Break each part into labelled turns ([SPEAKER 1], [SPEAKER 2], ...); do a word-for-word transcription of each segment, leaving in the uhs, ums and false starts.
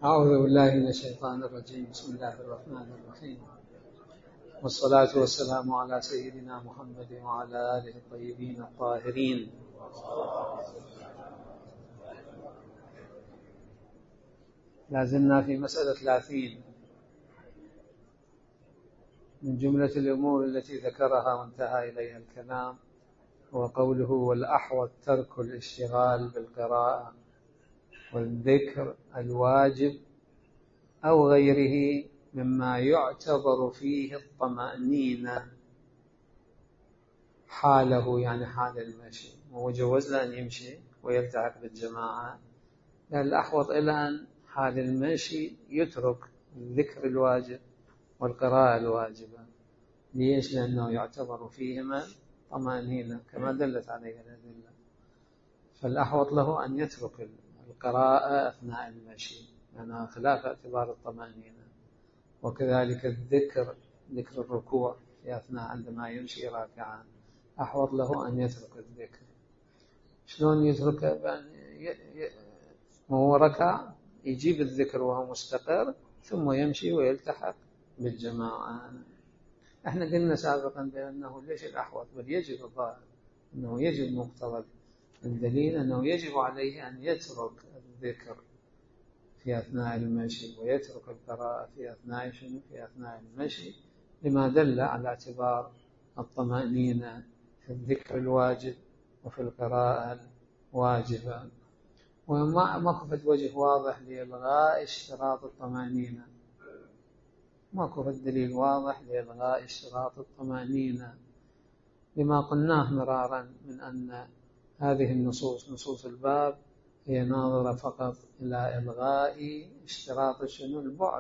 [SPEAKER 1] أعوذ بالله من الشيطان الرجيم. بسم الله الرحمن الرحيم، والصلاة والسلام على سيدنا محمد وعلى آله الطيبين الطاهرين. لازلنا في مسألة ثلاثين من جملة الأمور التي ذكرها وانتهى إليها الكلام، وقوله والأحوط ترك الاشتغال بالقراءة والذكر الواجب أو غيره مما يعتبر فيه الطمأنينة حاله، يعني حال المشي. وجوز له أن يمشي ويلتحق بالجماعة، لأن الأحوط إلى أن حال المشي يترك الذكر الواجب والقراءة الواجبة. ليش؟ لأنه يعتبر فيهما طمأنينة كما دلت عليه الأدلة، فالأحوط له أن يترك القراءة أثناء المشي لأنها يعني خلاف اعتبار الطمأنينة، وكذلك الذكر، ذكر الركوع في أثناء عندما يمشي راكعا أحوط له أن يترك الذكر. شلون يتركه؟ يعني وهو ركع يجيب الذكر وهو مستقر ثم يمشي ويلتحق بالجماعة. احنا قلنا سابقا بأنه ليش الأحوط، بل يجب الظاهر أنه يجب مقتضى الدليل أنه يجب عليه أن يترك الذكر في أثناء المشي ويترك القراءة في أثناء شنو؟ في أثناء المشي، لما دل على اعتبار الطمأنينة في الذكر الواجب وفي القراءة الواجبة. وما كفت وجه واضح لإلغاء اشتراط الطمأنينة، ما كفت دليل واضح لإلغاء اشتراط الطمأنينة، لما قلناه مرارا من أن هذه النصوص، نصوص الباب، هي ناظرة فقط إلى إلغاء اشتراط شنو؟ البعد،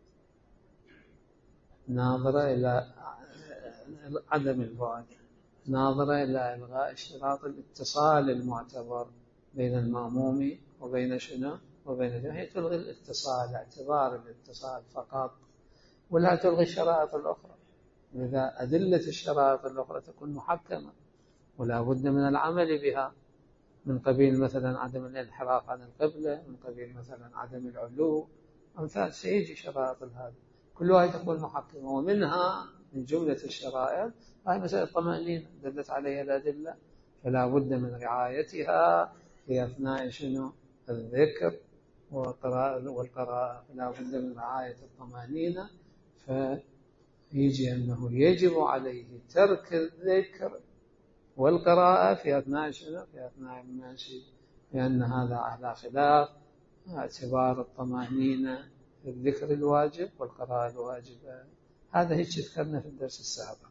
[SPEAKER 1] ناظرة إلى عدم البعد، ناظرة إلى إلغاء اشتراط الاتصال المعتبر بين المأموم وبين شنو؟ وبين هي تلغي الاتصال، اعتبار الاتصال فقط، ولا تلغي الشرائط الأخرى. لذا أدلة الشرائط الأخرى تكون محكمة ولا بد من العمل بها، من قبيل مثلا عدم الانحراف عن القبلة، من قبيل مثلا عدم العلو، أمثال سيجي شرائط هذه كلها تكون محكمة. ومنها من جملة الشرائط هاي مسألة الطمأنينة دلت عليها الأدلة، فلا بد من رعايتها في أثناء شنو؟ الذكر والقراءة، فلا بد من رعاية الطمأنينة، فيجي أنه يجب عليه ترك الذكر والقراءة في أثناء شنو؟ في أثناء المشي، لأن هذا على خلاف اعتبار الطمأنينة في الذكر الواجب والقراءة الواجبة. هذا هيك ذكرنا في الدرس السابق.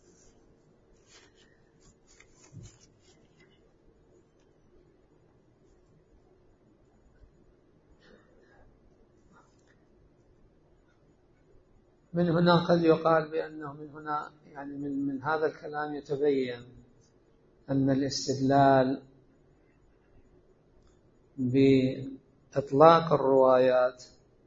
[SPEAKER 1] من هنا قد يقال بأنه من هنا يعني من, من هذا الكلام يتبين أن الاستدلال بإطلاق الروايات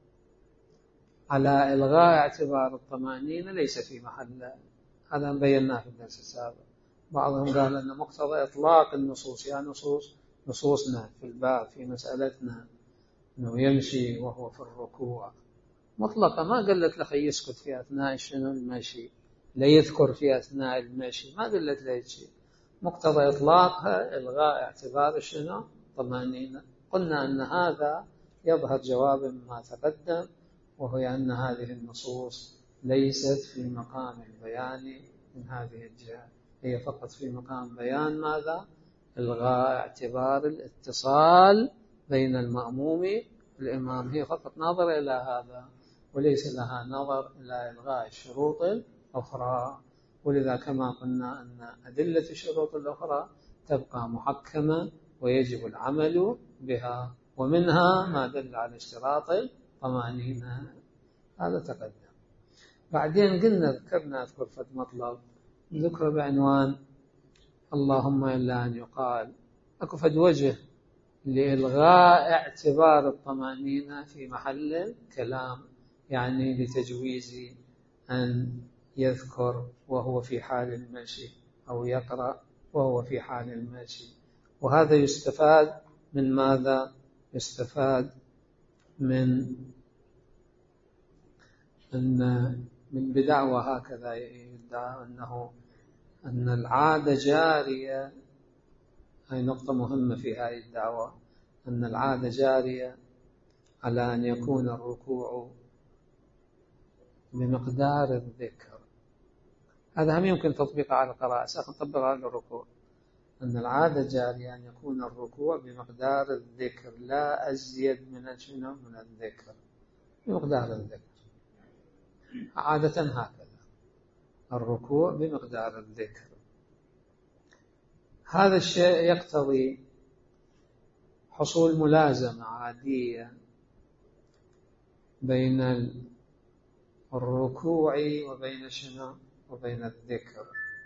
[SPEAKER 1] على إلغاء اعتبار الطمأنينة ليس في محل، هذا بيناه في الدرس السابق. بعضهم قال أن مقتضى إطلاق النصوص، يعني نصوص نصوصنا في الباب في مسألتنا أنه يمشي وهو في الركوع مطلقة، ما قلت له يسكت في أثناء شنو؟ المشي، لا يذكر في أثناء المشي، ما قلت له شيء. مقتضى إطلاقها إلغاء اعتبار شنو؟ طمأنينة. قلنا أن هذا يظهر جوابا مما تقدم، وهو أن هذه النصوص ليست في مقام البيان من هذه الجهة، هي فقط في مقام بيان ماذا؟ إلغاء اعتبار الاتصال بين المأموم والإمام، هي فقط نظر إلى هذا وليس لها نظر إلى إلغاء الشروط الأخرى. ولذا كما قلنا أن أدلة الشروط الأخرى تبقى محكمة ويجب العمل بها، ومنها ما دل على اشتراط الطمأنينة، هذا تقدم. بعدين قلنا ذكرنا أذكر فد مطلب ذكر بعنوان اللهم إلا أن يقال، أكو فد وجه لإلغاء اعتبار الطمأنينة في محل كلام، يعني لتجويز أن يذكر وهو في حال المشي أو يقرأ وهو في حال المشي. وهذا يستفاد من ماذا؟ يستفاد من أن من بدعوى هكذا يدعى أنه أن العادة جارية. هذه نقطة مهمة في هذه الدعوة، أن العادة جارية على أن يكون الركوع بمقدار الذكر. هذا هم يمكن تطبيقه على القراءة، سنطبقه على الركوع. أن العادة جارية أن يكون الركوع بمقدار الذكر، لا أزيد من أجنة من الذكر، بمقدار الذكر عادة هكذا، الركوع بمقدار الذكر. هذا الشيء يقتضي حصول ملازمة عادية بين الركوع وبين شنو؟ وبين الذكر.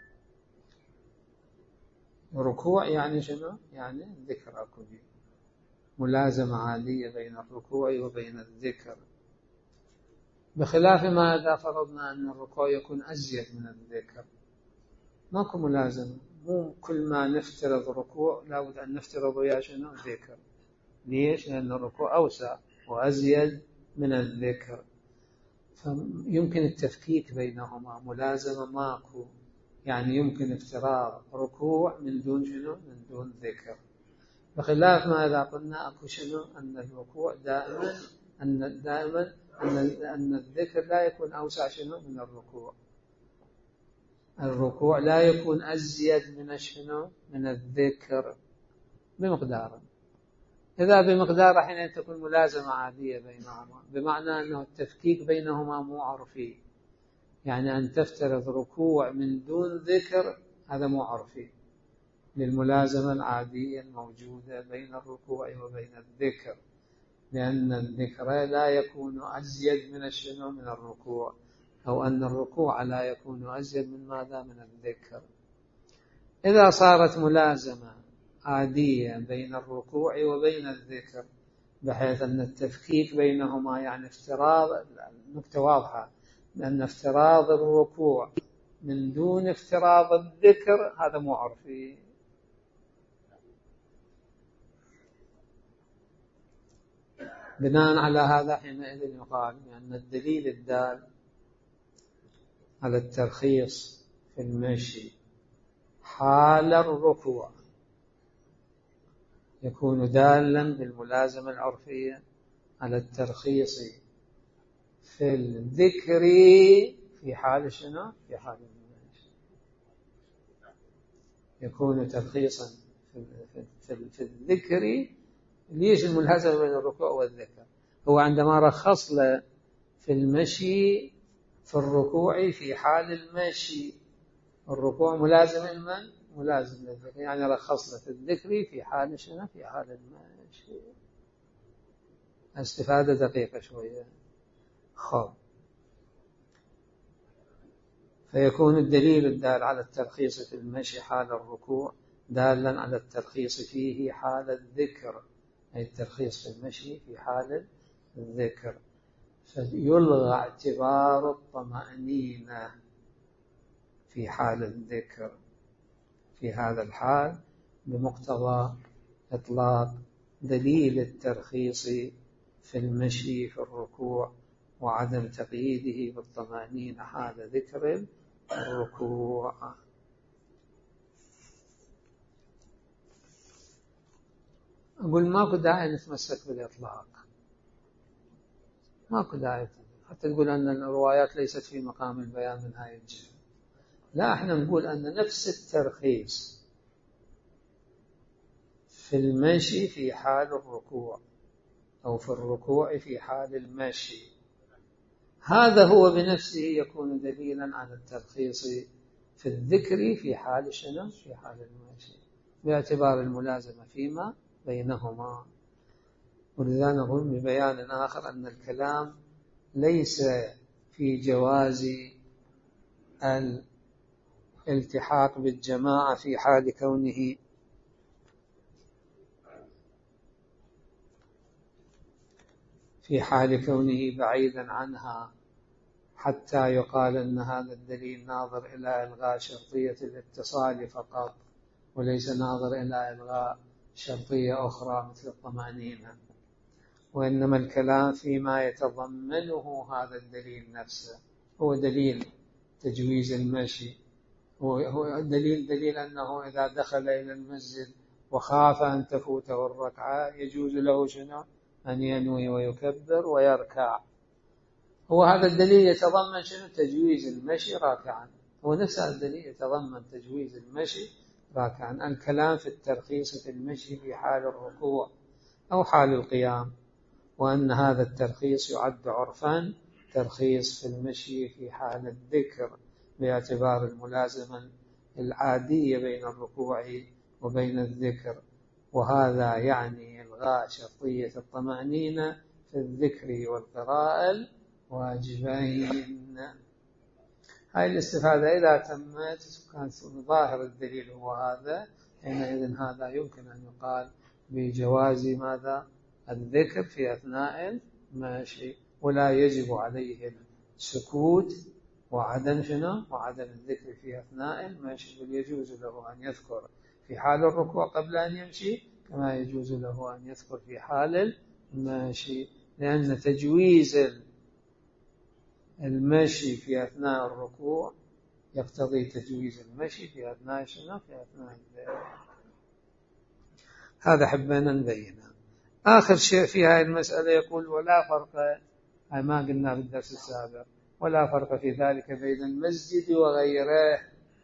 [SPEAKER 1] الركوع يعني شنو؟ يعني الذكر أكو بي. ملازمة عادية بين الركوع وبين الذكر، بخلاف ما إذا فرضنا أن الركوع يكون أزيد من الذكر، ماكو ملازمة. مو كل ما نفترض ركوع لابد أن نفترض وياه شنو؟ ذكر. ليش؟ لأن الركوع أوسع وأزيد من الذكر، فيمكن التفكيك بينهما، ملازمة ماكو. يعني يمكن افتراض ركوع من دون شنو؟ من دون ذكر، بخلاف ما إذا قلنا أكو شنو؟ أن الركوع دائما أن دائما أن أن الذكر لا يكون أوسع شنو؟ من الركوع. الركوع لا يكون أزيد من شنو؟ من الذكر بمقدار. إذا بمقدار حين تكون ملازمة عادية بينهما، بمعنى أنه التفكيك بينهما مو عرفي. يعني أن تفترض ركوع من دون ذكر هذا مو عرفي للملازمة العادية الموجودة بين الركوع وبين الذكر، لأن الذكر لا يكون أزيد من الشنو؟ من الركوع، أو أن الركوع لا يكون أزيد من ماذا؟ من الذكر. إذا صارت ملازمة عادية بين الركوع وبين الذكر بحيث أن التفكيك بينهما يعني افتراض، النكتة واضحة، لأن افتراض الركوع من دون افتراض الذكر هذا مو عرفي. بناء على هذا حينئذ يقال بأن الدليل الدال على الترخيص في المشي حال الركوع يكون دالا بالملازمة العرفية على الترخيص في الذكر في حال شنو؟ في حال المشي. يكون ترخيصا في الذكر. ليش الملازمة بين الركوع والذكر؟ هو عندما رخص له في المشي في الركوع في حال المشي، الركوع ملازم لمن؟ ملازم للذكر، يعني رخص له في الذكر في حال شنو؟ في حال المشي. استفادة دقيقة شوية. خب، فيكون الدليل الدال على الترخيص في المشي حال الركوع دالا على الترخيص فيه حال الذكر، أي الترخيص في المشي في حال الذكر. فيلغى اعتبار الطمأنينة في حال الذكر في هذا الحال بمقتضى إطلاق دليل الترخيص في المشي في الركوع وعدم تقييده بالطمأنينة حال ذكر الركوع. أقول ماكو داعي نتمسك بالإطلاق، ماكو داعي حتى تقول أن الروايات ليست في مقام البيان من هاي الجهة. لا، احنا نقول أن نفس الترخيص في المشي في حال الركوع أو في الركوع في حال المشي، هذا هو بنفسه يكون دليلا على الترخيص في الذكر في حال شنو؟ في حال المشي، باعتبار الملازمة فيما بينهما. ولذا نقول ببيان آخر أن الكلام ليس في جواز الالتحاق بالجماعة في حال كونه في حال كونه بعيدا عنها، حتى يقال أن هذا الدليل ناظر إلى إلغاء شرطية الاتصال فقط، وليس ناظر إلى إلغاء شرطية أخرى مثل الطمأنينة. وإنما الكلام فيما يتضمنه هذا الدليل نفسه. هو دليل تجويز المشي، هو دليل دليل أنه إذا دخل إلى المسجد وخاف أن تفوته الركعة يجوز له شنو؟ أن ينوي ويكبر ويركع. هو هذا الدليل يتضمن شنو؟ تجويز المشي راكعا. هو نفس هذا الدليل يتضمن تجويز المشي راكعا. الكلام في الترخيص في المشي في حال الركوع أو حال القيام، وأن هذا الترخيص يعد عرفا ترخيص في المشي في حال الذكر باعتبار الملازمة العادية بين الركوع وبين الذكر، وهذا يعني إلغاء شرطية الطمأنينة في الذكر والقراءة الواجبين. هذه الاستفادة إذا تمت كان ظاهر الدليل هو هذا، حينئذ هذا يمكن أن يقال بجواز ماذا؟ الذكر في أثناء المشي، ولا يجب عليه السكوت وعدم شنو؟ وعدم الذكر في أثناء المشي، بل يجوز له أن يذكر في حال الركوع قبل أن يمشي كما يجوز له أن يذكر في حال المشي، لأن تجويز المشي في أثناء الركوع يقتضي تجويز المشي في أثناء شنو؟ في أثناء الذكر. هذا حبنا نبينه. آخر شيء في هذه المسألة يقول ولا فرق، ما قلنا بالدرس السابق، ولا فرق في ذلك بين المسجد وغيره.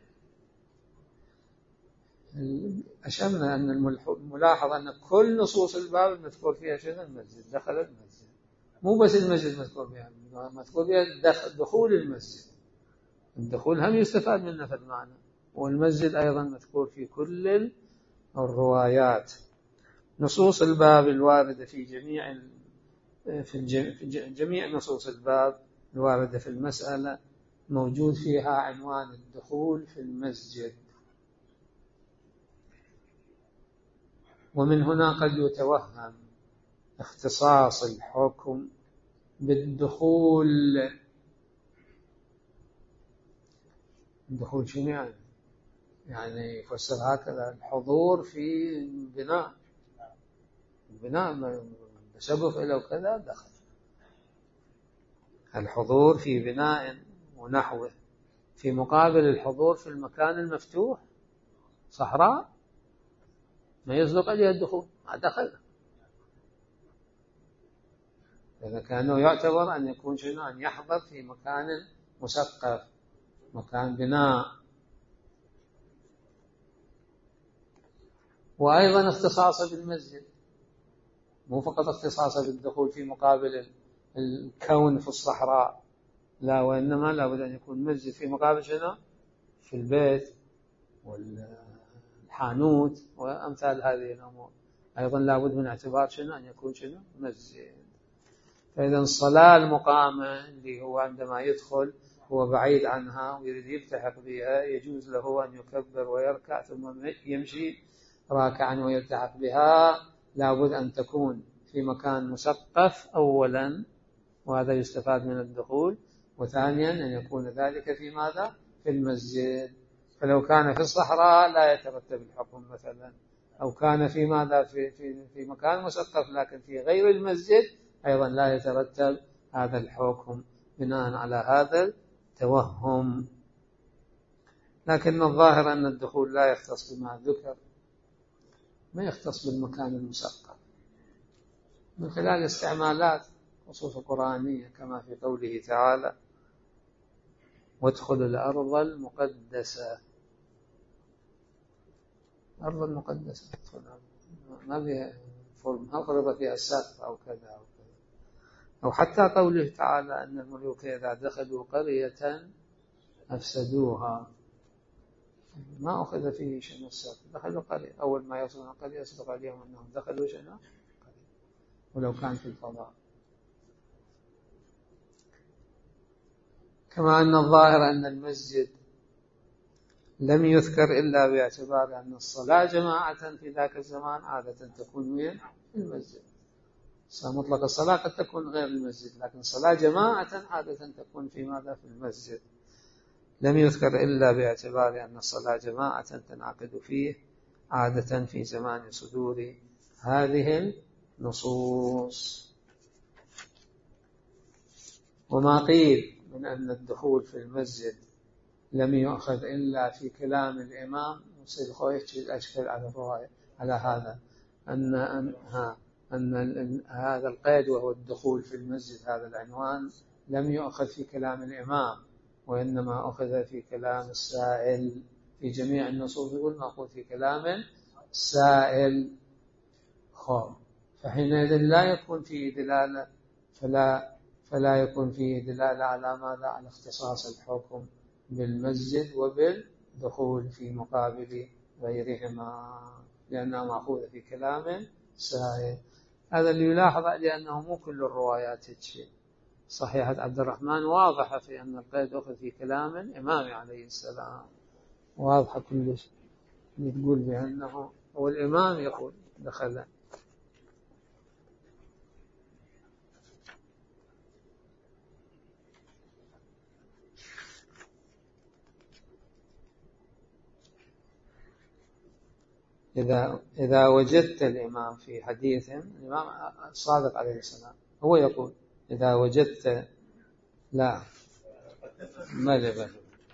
[SPEAKER 1] أشرنا أن الملاحظ أن كل نصوص الباب المذكور فيها شنو؟ المسجد، دخل المسجد، مو بس المسجد مذكور فيها، مذكور فيها دخول المسجد. الدخول هم يستفاد منه في المعنى، والمسجد أيضا مذكور في كل الروايات. نصوص الباب الواردة في جميع في جميع نصوص الباب الواردة في المسألة موجود فيها عنوان الدخول في المسجد، ومن هنا قد يتوهم اختصاص الحكم بالدخول. الدخول شنو يعني؟ يعني يفسر هكذا: الحضور في بناء، بناء بسبب إلى وكذا دخل. الحضور في بناء ونحوه، في مقابل الحضور في المكان المفتوح، صحراء ما يصدق عليه الدخول، ما دخل. إذا كانه يعتبر أن يكون شنو؟ أن يحضر في مكان مسقف، مكان بناء. وأيضا اختصاصه بالمسجد، مو فقط اختصاصه بالدخول في مقابل الكون في الصحراء، لا، وإنما لابد أن يكون مسجد في مقابل شنو؟ في البيت والحانوت وأمثال هذه الأمور، أيضا لابد من اعتبار شنو؟ أن يكون شنو؟ مسجد. فإذا الصلاة المقامة اللي هو عندما يدخل هو بعيد عنها ويريد يلتحق بها، يجوز له أن يكبر ويركع ثم يمشي راكعا ويلتحق بها. لابد أن تكون في مكان مسقف أولا، وهذا يستفاد من الدخول، وثانيا أن يكون ذلك في ماذا؟ في المسجد. فلو كان في الصحراء لا يترتب الحكم مثلا، أو كان في ماذا؟ في, في, في مكان مسقف لكن في غير المسجد، أيضا لا يترتب هذا الحكم بناء على هذا التوهم. لكن الظاهر أن الدخول لا يختص بما ذكر، ما يختص بالمكان المسقف، من خلال استعمالات خصوصا قرآنية، كما في قوله تعالى: وادخلوا الأرض المقدسة. الأرض المقدسة ما فيها ما فرض فيها السقف أو كذا أو كذا. أو حتى قوله تعالى أن الملوك إذا دخلوا قرية أفسدوها، ما أخذ فيه شنو السقف، دخلوا قرية، أول ما يوصلون قرية يصدق عليهم أنهم دخلوا شنو قرية، ولو كان في الفضاء. كما أن الظاهر أن المسجد لم يذكر إلا باعتبار أن الصلاة جماعة في ذاك الزمان عادة تكون وين؟ في المسجد. مطلق الصلاة قد تكون غير المسجد، لكن صلاة جماعة عادة تكون في ماذا؟ في المسجد. لم يذكر إلا باعتبار أن الصلاة جماعة تنعقد فيه عادة في زمان صدور هذه النصوص. وما قيل من أن الدخول في المسجد لم يؤخذ إلا في كلام الإمام وسيد خويش الأشكال على الرواية على هذا أن أن, ها أن هذا القيد وهو الدخول في المسجد هذا العنوان لم يؤخذ في كلام الإمام وإنما أخذ في كلام السائل. في جميع النصوص يقول مأخوذ في كلام السائل. خب فحينئذ لا يكون فيه دلالة فلا فلا يكون فيه دلالة على ماذا؟ على اختصاص الحكم بالمسجد وبالدخول في مقابل غيرهما لأنها مأخوذة في كلام سائل. هذا اللي يلاحظ لأنه مو كل الروايات شيء. صحيحة عبد الرحمن واضحة في أن القيد أخذ في كلام الإمام عليه السلام، واضحة كلش، تقول بأنه هو الإمام يقول دخل. إذا إذا وجدت الإمام في حديث الإمام الصادق عليه السلام هو يقول إذا وجدت لا ما لبن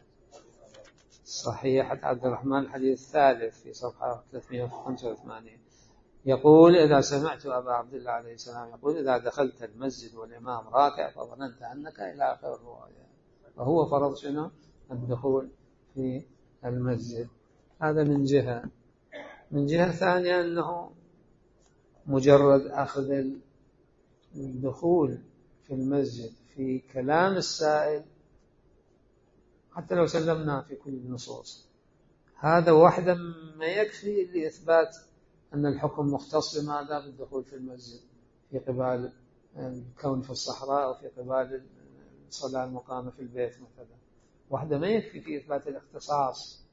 [SPEAKER 1] صحيح عبد الرحمن الحديث الثالث في صفحة ثلاثمائة وخمسة وثمانين يقول إذا سمعت أبا عبد الله عليه السلام يقول إذا دخلت المسجد والإمام راكع فظننت أنك إلى آخر الرواية، وهو فرض شنو؟ الدخول في المسجد. هذا من جهة. من جهة ثانية أنه مجرد أخذ الدخول في المسجد في كلام السائل حتى لو سلمنا في كل النصوص هذا وحده ما يكفي لإثبات أن الحكم مختص بماذا؟ بالدخول في المسجد في قبال الكون في الصحراء أو في قبال الصلاة المقامة في البيت مثلا. وحده ما يكفي في إثبات الاختصاص.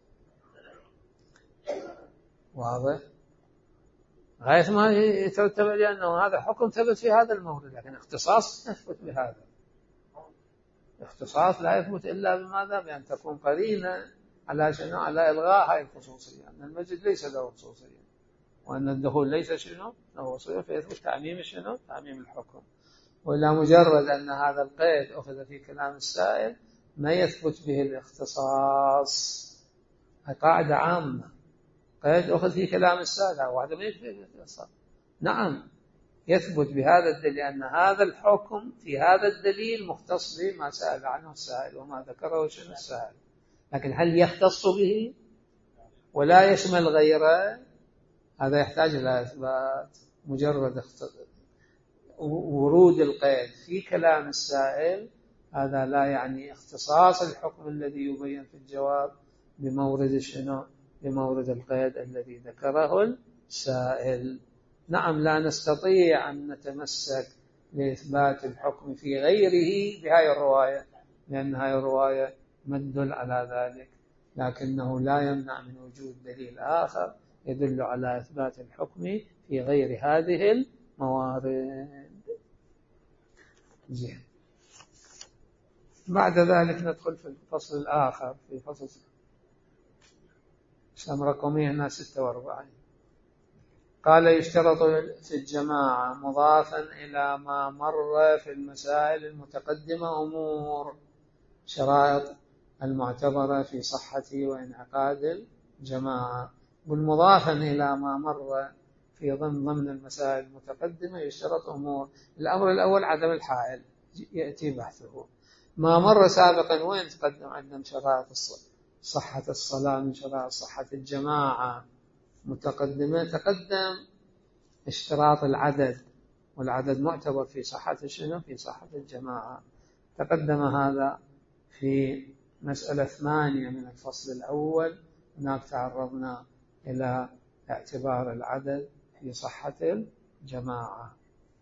[SPEAKER 1] واضح؟ غاية ما يترتب لأنه هذا حكم ثبت في هذا المورد، لكن اختصاص يثبت بهذا. اختصاص لا يثبت إلا بماذا؟ بأن تكون قرينة على شنو؟ على إلغاء هذه الخصوصية، أن المسجد ليس له خصوصية وأن الدخول ليس شنو؟ له خصوصية، فيثبت تعميم شنو؟ تعميم الحكم. ولا مجرد أن هذا القيد أخذ في كلام السائل ما يثبت به الاختصاص. قاعدة عامة، قيد أخذ في كلام السائل وهذا ما يثبت الاختصاص. نعم يثبت بهذا الدليل أن هذا الحكم في هذا الدليل مختص بما سأل عنه السائل وما ذكره شنو السائل، لكن هل يختص به ولا يشمل غيره؟ هذا يحتاج إلى إثبات. مجرد ورود القيد في كلام السائل هذا لا يعني اختصاص الحكم الذي يبين في الجواب بمورد شنو؟ بمورد القيد الذي ذكره السائل. نعم لا نستطيع أن نتمسك لإثبات الحكم في غيره بهذه الرواية لأن هذه الرواية مدل على ذلك، لكنه لا يمنع من وجود دليل آخر يدل على إثبات الحكم في غير هذه الموارد. زين. بعد ذلك ندخل في الفصل الآخر في فصل سم رقمي هنا ستة وأربعين. قال يشترط في الجماعة مضافا إلى ما مر في المسائل المتقدمة أمور شرائط المعتبرة في صحة وانعقاد الجماعة. والمضافا إلى ما مر في ضمن ضمن المسائل المتقدمة يشترط أمور. الأمر الأول عدم الحائل يأتي بحثه. ما مر سابقا وين تقدم عندنا شرائط صحة الصلاة من شرائط صحة الجماعة متقدمة. تقدم اشتراط العدد، والعدد معتبر في صحة شنو؟ في صحة الجماعة. تقدم هذا في مسألة ثمانية من الفصل الأول. هناك تعرضنا إلى اعتبار العدد في صحة الجماعة.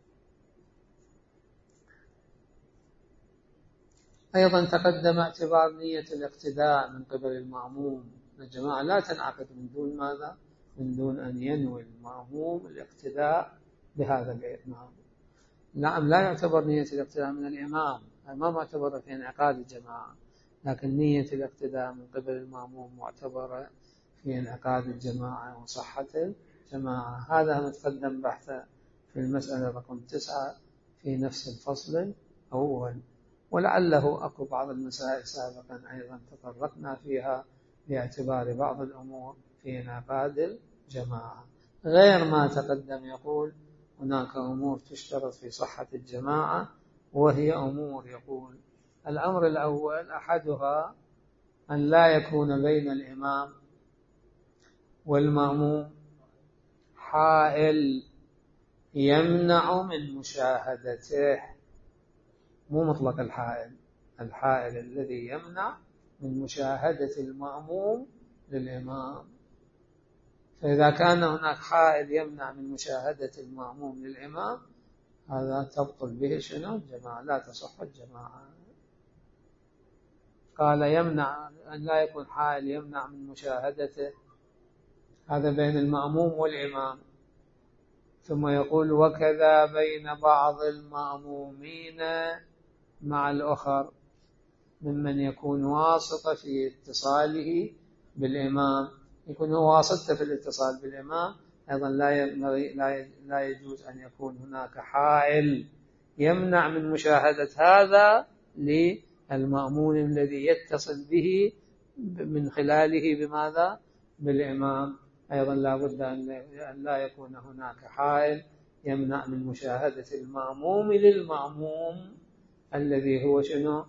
[SPEAKER 1] أيضا تقدم اعتبار نية الاقتداء من قبل المأموم. الجماعة لا تنعقد من دون ماذا؟ من دون أن ينوي المأموم الاقتداء بهذا الإمام. نعم لا يعتبر نية الاقتداء من الإمام، ما معتبرة في انعقاد الجماعة، لكن نية الاقتداء من قبل المأموم معتبرة في انعقاد الجماعة وصحة الجماعة. هذا متقدم بحثه في المسألة رقم تسعة في نفس الفصل الأول. ولعله أكو بعض المسائل سابقا أيضا تطرقنا فيها باعتبار بعض الأمور في انعقاد الجماعة، غير ما تقدم. يقول هناك أمور تشترط في صحة الجماعة، وهي أمور يقول الأمر الأول أحدها أن لا يكون بين الإمام والمأموم حائل يمنع من مشاهدته، مو مطلق الحائل، الحائل الذي يمنع من مشاهدة المأموم للإمام. فإذا كان هناك حائل يمنع من مشاهدة المأموم للإمام، هذا تبطل به شنو؟ الجماعة، لا تصح الجماعة. قال يمنع أن لا يكون حائل يمنع من مشاهدته، هذا بين المأموم والإمام. ثم يقول وكذا بين بعض المأمومين مع الآخر ممن يكون واسطة في اتصاله بالإمام، يكون هو واسطة في الاتصال بالإمام، أيضا لا لا يجوز أن يكون هناك حائل يمنع من مشاهدة هذا للمأمون الذي يتصل به من خلاله بماذا؟ بالإمام. أيضا لا بد أن لا يكون هناك حائل يمنع من مشاهدة المأموم للمأموم الذي هو شنو؟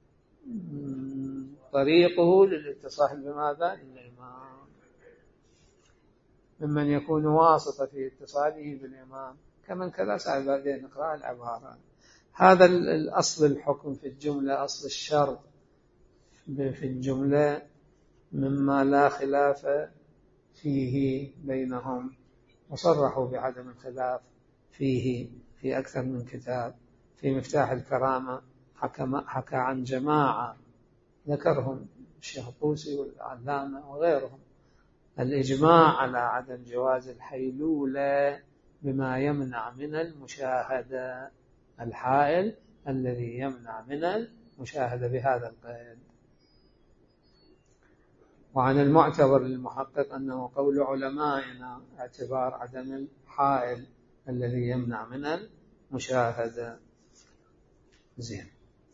[SPEAKER 1] طريقه للاتصال بماذا؟ للإمام، ممن يكون واسطة في اتصاله بالإمام، كمن كذا سأل بعدين نقرأ العبارة. هذا الأصل الحكم في الجملة، أصل الشرط في الجملة، مما لا خلاف فيه بينهم، وصرحوا بعدم الخلاف فيه في أكثر من كتاب. في مفتاح الكرامة حكى عن جماعة ذكرهم الشيخ الطوسي والعلامة وغيرهم الإجماع على عدم جواز الحيلولة بما يمنع من المشاهدة، الحائل الذي يمنع من المشاهدة بهذا القيد. وعن المعتبر للمحقق أنه قول علمائنا اعتبار عدم الحائل الذي يمنع من المشاهدة. زين.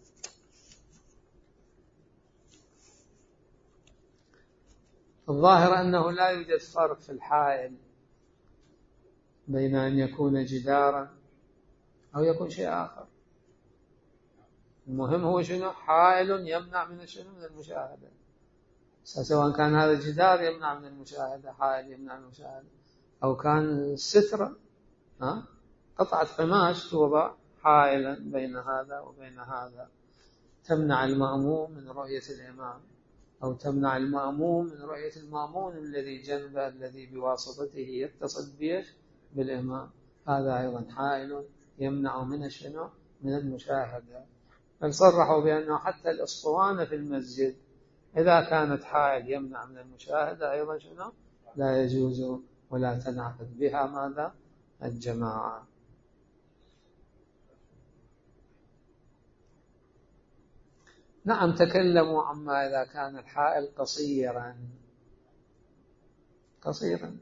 [SPEAKER 1] الظاهر أنه لا يوجد فرق في الحائل بين أن يكون جدارا أو يكون شيء آخر. المهم هو شنو؟ حائل يمنع من شنو؟ من المشاهدة، سواء كان هذا جدار يمنع من المشاهدة، حائل يمنع من المشاهدة، أو كان سترة، قطعة قماش توضع حائلا بين هذا وبين هذا، تمنع المأموم من رؤية الإمام، أو تمنع المأموم من رؤية المأمون الذي جنبه الذي بواسطته يتصل به بالإمام، هذا أيضا حائل يمنع من شنو؟ من المشاهدة. بل صرحوا بأنه حتى الأسطوانة في المسجد إذا كانت حائل يمنع من المشاهدة أيضا شنو؟ لا يجوز ولا تنعقد بها ماذا؟ الجماعة. نعم، تكلموا عما إذا كان الحائل قصيرا قصيرا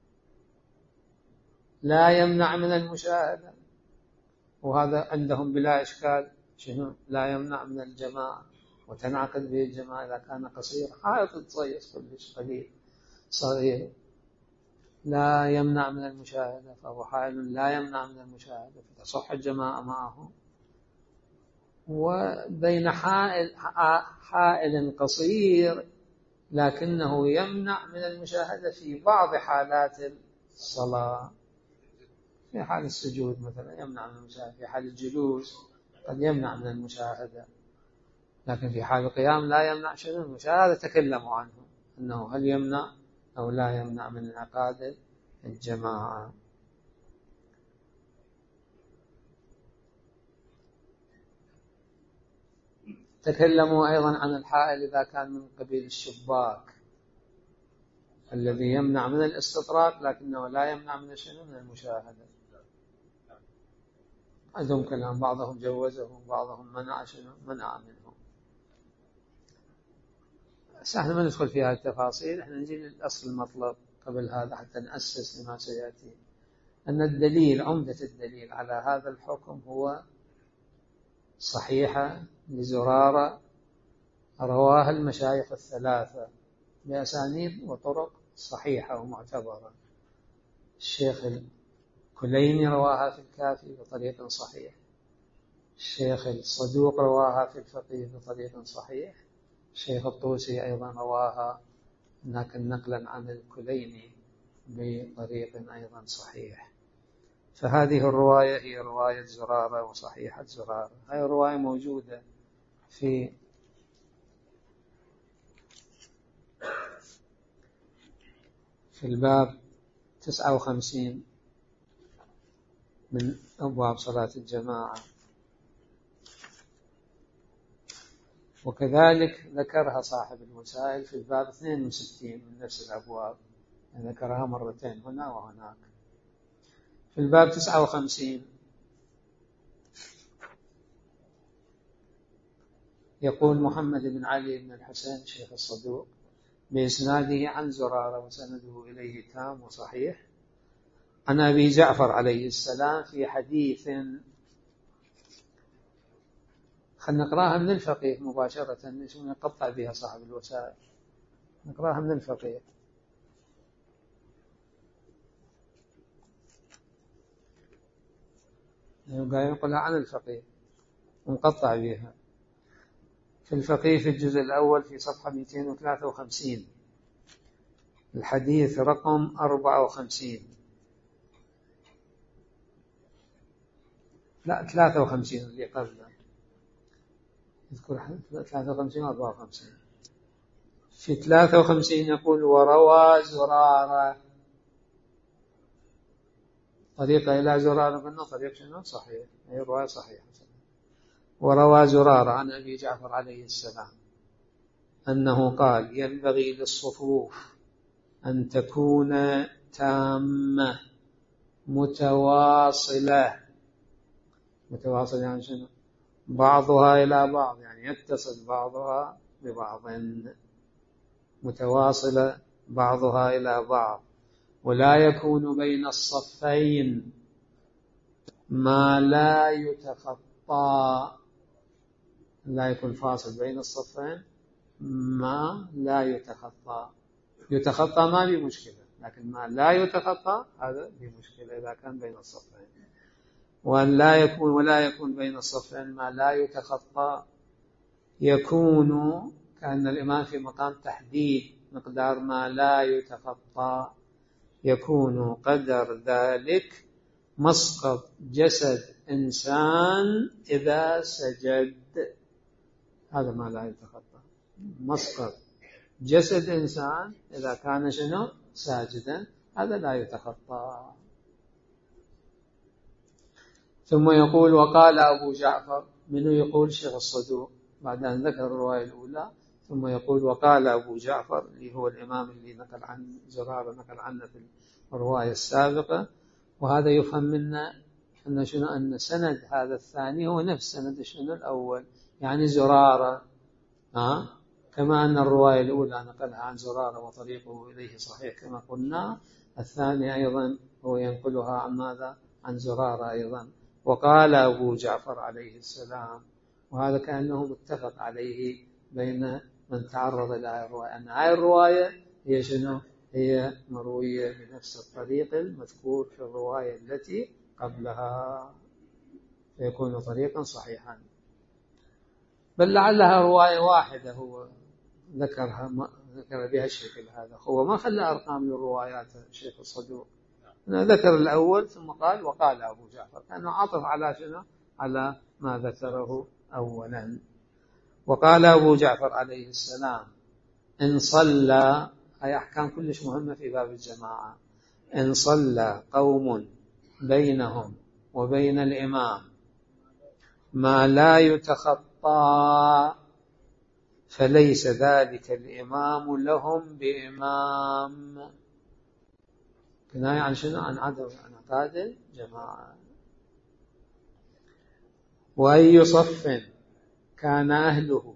[SPEAKER 1] لا يمنع من المشاهدة، وهذا عندهم بلا إشكال شنو؟ لا يمنع من الجماعة وتنعقد به الجماعة إذا كان قصير، حائط تصيص كلش قليل صغير لا يمنع من المشاهدة، فهو حائل لا يمنع من المشاهدة فتصح الجماعة معه. وبين حائل حائل قصير لكنه يمنع من المشاهدة في بعض حالات الصلاة، في حال السجود مثلا يمنع من المشاهدة، في حال الجلوس قد يمنع من المشاهدة، لكن في حال القيام لا يمنع شنو؟ المشاهدة. تكلموا عنه أنه هل يمنع أو لا يمنع من انعقاد الجماعة. تكلموا أيضا عن الحائل إذا كان من قبيل الشباك الذي يمنع من الاستطراق لكنه لا يمنع من شنو؟ من المشاهدة. عندهم كلام، بعضهم جوزه وبعضهم منع شنو؟ منع منه. احنا ما ندخل في هذه التفاصيل، احنا نجي للأصل المطلب قبل هذا حتى نأسس لما سيأتي. أن الدليل، عمدة الدليل على هذا الحكم هو صحيحة لزرارة رواها المشايخ الثلاثة بأسانيد وطرق صحيحة ومعتبرة. الشيخ الكليني رواها في الكافي بطريق صحيح، الشيخ الصدوق رواها في الفقيه بطريق صحيح، الشيخ الطوسي أيضا رواها نقلا عن الكليني بطريق أيضا صحيح. فهذه الرواية هي رواية زرارة وصحيحة زرارة. هذه الرواية موجودة في في الباب تسعة وخمسين من أبواب صلاة الجماعة، وكذلك ذكرها صاحب الوسائل في الباب اثنين وستين من نفس الأبواب، ذكرها مرتين هنا وهناك. في الباب تسعة وخمسين يقول محمد بن علي بن الحسين شيخ الصدوق بإسناده عن زرارة وسنده إليه تام وصحيح عن أبي جعفر عليه السلام في حديث. خلنا نقراها من الفقيه مباشرة، نقطع بها صاحب الوسائل، نقراها من الفقيه. قال ينقلها عن الفقيه ونقطع بها. في الفقيه في الجزء الأول في صفحة مئتين وثلاثة وخمسين الحديث رقم أربعة وخمسين، لا ثلاثة وخمسين اللي قبله، يذكر ثلاثة وخمسين وأربعة وخمسين. في ثلاثة وخمسين يقول وروى زرارة، طريقة إلى زرارة قلنا طريق شنو صحيح، هي رواية صحيحة. وروى زرارة عن أبي جعفر عليه السلام أنه قال ينبغي للصفوف أن تكون تامة متواصلة. متواصلة يعني شنو؟ بعضها إلى بعض، يعني يتصل بعضها ببعض، متواصلة بعضها إلى بعض، ولا يكون بين الصفين ما لا يتخطى، لا يكون فاصل بين الصفين ما لا يتخطى. يتخطى ما بمشكلة، لكن ما لا يتخطى هذا بمشكلة إذا كان بين الصفين. وأن لا يكون ولا يكون بين الصفين ما لا يتخطى، يكون كأن الإمام في مقام تحديد مقدار ما لا يتخطى، يكون قدر ذلك مسقط جسد إنسان إذا سجد، هذا ما لا يتخطى. مسقط جسد إنسان إذا كان شنو ساجدا، هذا لا يتخطى. ثم يقول وقال أبو جعفر، منه يقول شيخ الصدوق بعد أن ذكر الرواية الأولى، ثم يقول وقال أبو جعفر اللي هو الإمام اللي نقل عن زرارة نقل عنه في الرواية السابقة. وهذا يفهم منا أن شنو أن سند هذا الثاني هو نفس سند شنو الأول، يعني زرارة، ها كما أن الرواية الأولى نقلها عن زرارة وطريقه إليه صحيح كما قلنا، الثاني أيضا هو ينقلها عن ماذا؟ عن زرارة أيضا. وقال أبو جعفر عليه السلام، وهذا كأنه متفق عليه بين من تعرض إلى الرواية، أن هذه الرواية هي شنو؟ هي مروية بنفس الطريق المذكور في الرواية التي قبلها، فيكون طريقا صحيحا. بل لعلها رواية واحدة هو ذكرها ذكر بها الشكل هذا، هو ما خلى أرقام للروايات الشيخ الصدوق، ذكر الأول ثم قال وقال أبو جعفر، كأنه عطف على شنو؟ على ما ذكره أولا. وقال أبو جعفر عليه السلام إن صلى، هي أحكام كلش مهمة في باب الجماعة، إن صلى قوم بينهم وبين الإمام ما لا يتخطى فليس ذلك الإمام لهم بإمام. كناية عن شنو؟ عن عدم انعقاد الجماعة. وأي صف كان أهله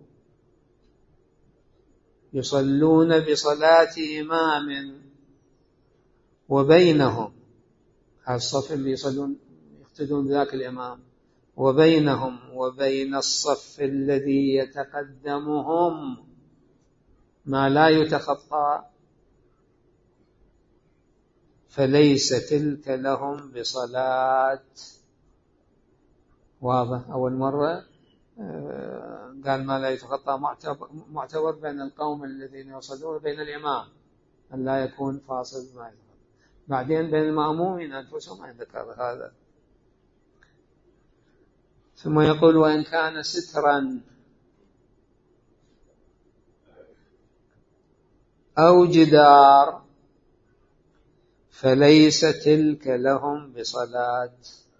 [SPEAKER 1] يصلون بصلاة إمام وبينهم، هذا الصف اللي يصلون يقتدون بذاك الإمام وبينهم وبين الصف الذي يتقدمهم ما لا يتخطى فليس تلك لهم بصلاة. واضح؟ أول مرة قال ما لا يتخطى معتبر بين القوم الذين يصلون وبين الإمام أن لا يكون فاصل ما يتخطى. بعدين بين المأمومين أنفسهم ما ذكر هذا. ثم يقول وإن كان سترا أو جدار فليس تلك لهم بصلاة.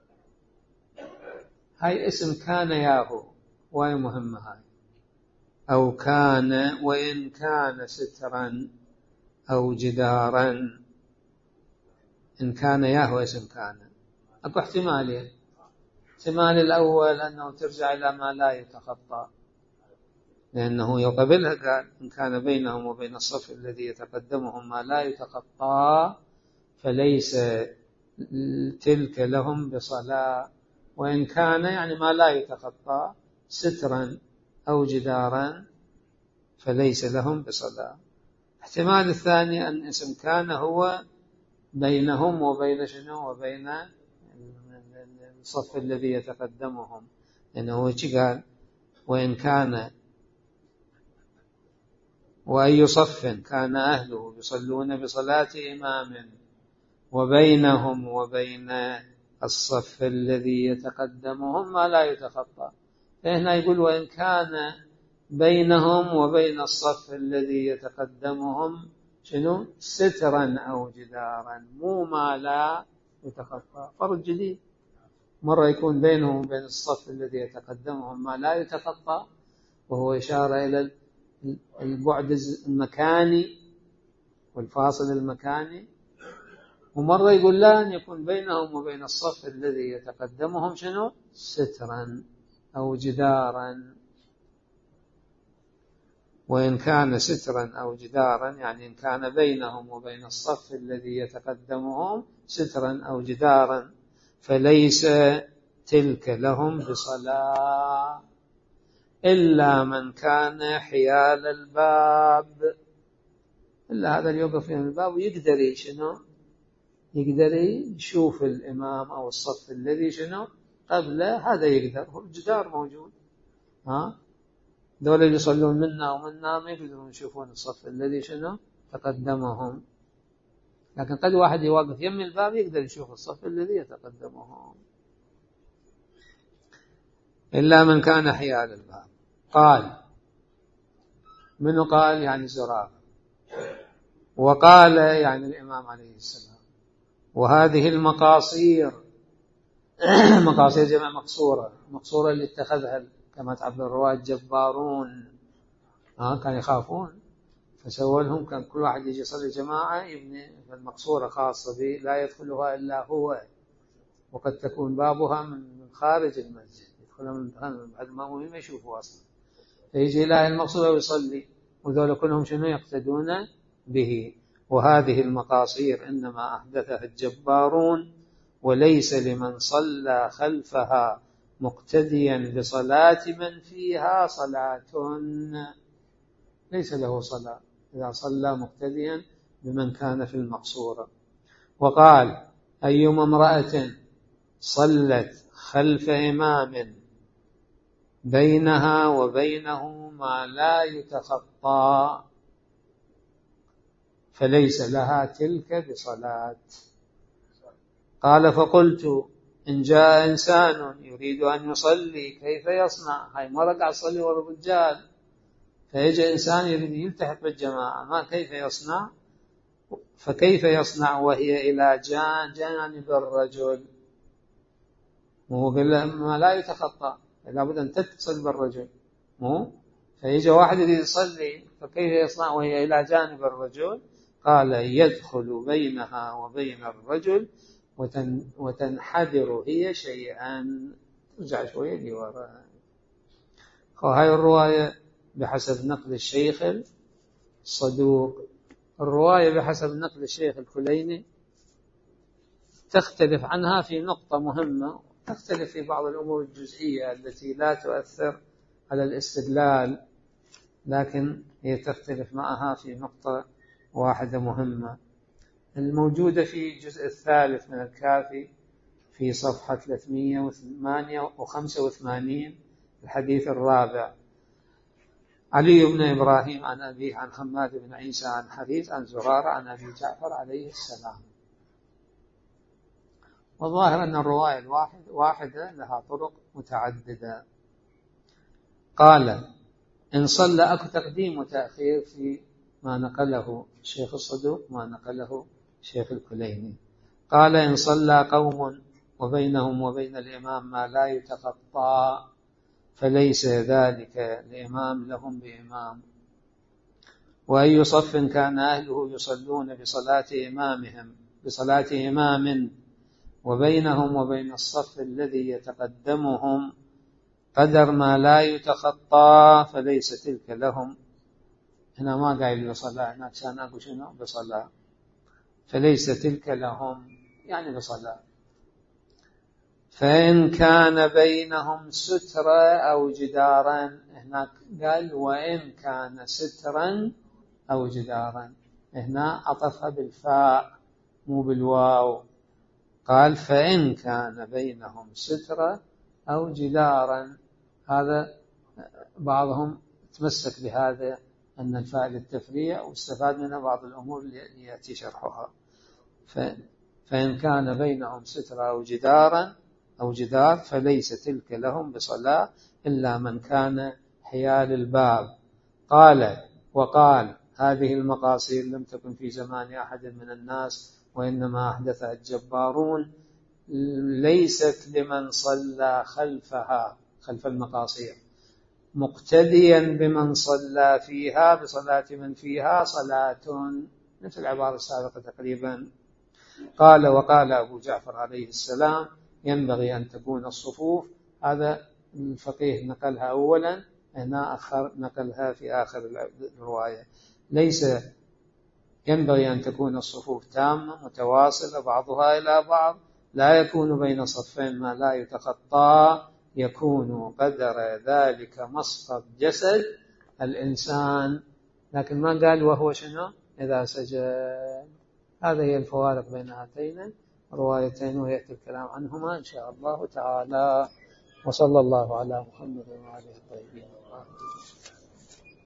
[SPEAKER 1] هاي اسم كان ياهو، وهي مهمة هاي. أو كان، وإن كان سترا أو جدارا. إن كان ياهو اسم كان، أكو احتمالين. احتمال الأول أنه ترجع إلى ما لا يتخطى، لأنه يقبلها قال إن كان بينهم وبين الصف الذي يتقدمهم ما لا يتخطى فليس تلك لهم بصلاة. وإن كان يعني ما لا يتخطى سترا أو جدارا فليس لهم بصلاة. احتمال الثاني أن اسم كان هو بينهم وبين شنو؟ وبين الصف الذي يتقدمهم، لأنه قال وإن كان وأي صف كان أهله يصلون بصلاة إمام وبينهم وبين الصف الذي يتقدمهم ما لا يتخطى. فهنا يقول وإن كان بينهم وبين الصف الذي يتقدمهم شنو؟ سترا أو جدارا، مو ما لا يتخطى. فرق جديد، مرة يكون بينهم وبين الصف الذي يتقدمهم ما لا يتخطى وهو إشارة إلى البعد المكاني والفاصل المكاني، ومرة يقول لا أن يكون بينهم وبين الصف الذي يتقدمهم شنو؟ سترا أو جدارا. وإن كان سترا أو جدارا يعني إن كان بينهم وبين الصف الذي يتقدمهم سترا أو جدارا فليس تلك لهم بصلاة إلا من كان حيال الباب. إلا هذا اللي يوقف في الباب ويقدر شنو؟ يقدر يشوف الإمام أو الصف الذي شنو قبله، هذا يقدر. الجدار موجود، ها دول اللي يصلون منا ومنا ما يقدرون يشوفون الصف الذي شنو تقدمهم، لكن قد واحد يوقف يم الباب يقدر يشوف الصف الذي يتقدمهم. إلا من كان حيال الباب. قال منه؟ قال يعني زرار، وقال يعني الإمام عليه السلام. وهذه المقاصير مقاصير جمع مقصورة، مقصورة اللي اتخذها كما تعبر الرواة جبارون، ها كانوا يخافون فسووا لهم، كان كل واحد يجي يصلي جماعة يبني المقصورة خاصة به لا يدخلها إلا هو، وقد تكون بابها من خارج المسجد، يدخلها من بعد المأمومين ما يشوفوا أصلا، فيجي إلى المقصورة ويصلي، وذول كلهم شنو يقتدون به. وهذه المقاصير إنما أحدثها الجبارون، وليس لمن صلى خلفها مقتديا بصلاة من فيها صلاة، ليس له صلاة إذا صلى مقتديا بمن كان في المقصورة. وقال أيما امرأة صلت خلف إمام بينها وبينه ما لا يتخطى فليس لها تلك بصلاة. قال فقلت إن جاء إنسان يريد أن يصلي كيف يصنع؟ هاي ما رقع صلي ورا الرجال، فيجي إنسان يريد يلتحق بالجماعة، ما كيف يصنع؟ فكيف يصنع وهي إلى جانب الرجل؟ مو ما لا يتخطى، لابد أن تتصل بالرجل، مو فيجي واحد يريد يصلي فكيف يصنع وهي إلى جانب الرجل؟ قال يدخل بينها وبين الرجل وتن وتنحدر هي شيئا، ترجع شوية اللي وراء. وهي الرواية بحسب نقل الشيخ الصدوق. الرواية بحسب نقل الشيخ الكليني تختلف عنها في نقطة مهمة تختلف في بعض الأمور الجزئية التي لا تؤثر على الاستدلال، لكن هي تختلف معها في نقطة واحدة مهمة الموجودة في الجزء الثالث من الكافي في صفحة ثلاثمائة وخمسة وثمانين الحديث الرابع. علي بن إبراهيم عن أبيه عن حماد بن عيسى عن حديث عن زرارة عن أبي جعفر عليه السلام. والظاهر أن الرواية الواحد واحدة لها طرق متعددة. قال إن صلى، أكو تقديم وتأخير في ما نقله شيخ الصدوق ما نقله شيخ الكليني. قال إن صلى قوم وبينهم وبين الإمام ما لا يتخطى فليس ذلك الإمام لهم بإمام، وأي صف كان أهله يصلون بصلاة إمامهم بصلاة إمام وبينهم وبين الصف الذي يتقدمهم قدر ما لا يتخطى فليس تلك لهم. هنا ما قايل بصلاة، هناك كان أقول شنو بصلاة، فليس تلك لهم يعني بصلاة. فإن كان بينهم سترة أو جدارا، هناك قال وإن كان سترا أو جدارا، هنا عطفها بالفاء مو بالواو. قال فإن كان بينهم سترة أو جدارا، هذا بعضهم تمسك بهذا أن الفاء للتفريع، واستفاد منها بعض الأمور اللي يأتي شرحها. فإن كان بينهم سترة أو جدارا أو جدار فليس تلك لهم بصلاة إلا من كان حيال الباب. قال وقال هذه المقاصير لم تكن في زمان أحد من الناس وإنما أحدثها الجبارون، ليست لمن صلى خلفها خلف المقاصير مقتديا بمن صلى فيها بصلاة من فيها صلاة، نفس العبارة السابقة تقريبا. قال وقال أبو جعفر عليه السلام ينبغي أن تكون الصفوف، هذا الفقيه نقلها أولا، هنا أخر نقلها في آخر الرواية. ليس ينبغي أن تكون الصفوف تامة متواصلة بعضها إلى بعض، لا يكون بين صفين ما لا يتخطى، يكون قدر ذلك مسقط جسد الإنسان، لكن ما قال وهو شنو إذا سجد. هذه هي الفوارق بين هاتين روايتين، ويأتي الكلام عنهما إن شاء الله تعالى. وصلى الله على محمد وعلى آله الطيبين.